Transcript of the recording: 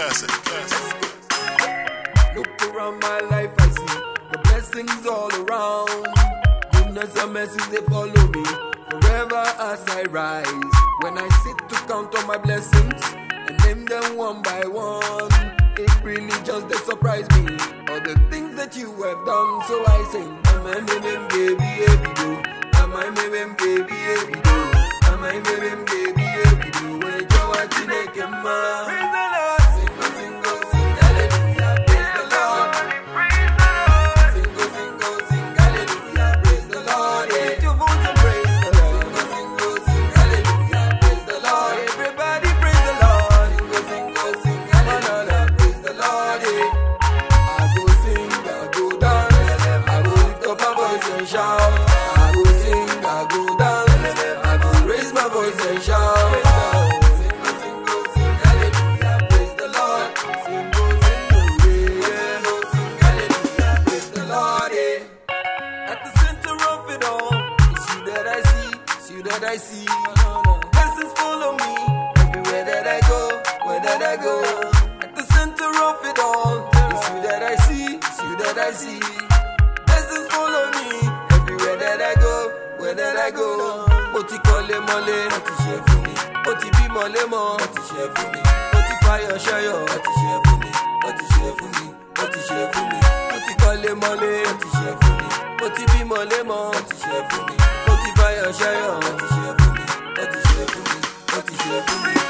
Classic. Look around my life, I see the blessings all around. Goodness and mercy, they follow me forever as I rise. When I sit to count on my blessings and name them one by one, it really just they surprise me. All the things that you have done, so I sing. Am I baby, baby, do? Am I baby, baby, do? Am I baby, baby, do? When you're watching it, come on. Praise the Lord. Sing, sing, sing, hallelujah. Praise the Lord. Sing, sing, hallelujah. Praise the Lord. Lift your voice and praise the Lord. Sing, hallelujah. Praise the Lord. Everybody praise the Lord. Sing, hallelujah. Praise the Lord. I go sing, I go dance, I go lift up my voice and shout. I go sing, I go dance, I go raise my voice and shout. Sing, hallelujah, praise the Lord. Sing, hallelujah, praise the Lord. At the center of it all, it's you that I see, it's you that I see. Blessings follow me everywhere that I go, where that I go. At the center of it all, it's you that I see, it's you that I see. Blessings follow me everywhere that I go, where that I go. Oti kole mole, oti share for me. Oti bi mole mo, oti share for me. Oti fire shayo, oti share for me. Oti share for me, oti share for me. Oti kole mole, oti share for me. Oti bi mole mo, oti share for me. Oti fire shayo, oti share for me. Oti share for me, oti share for me.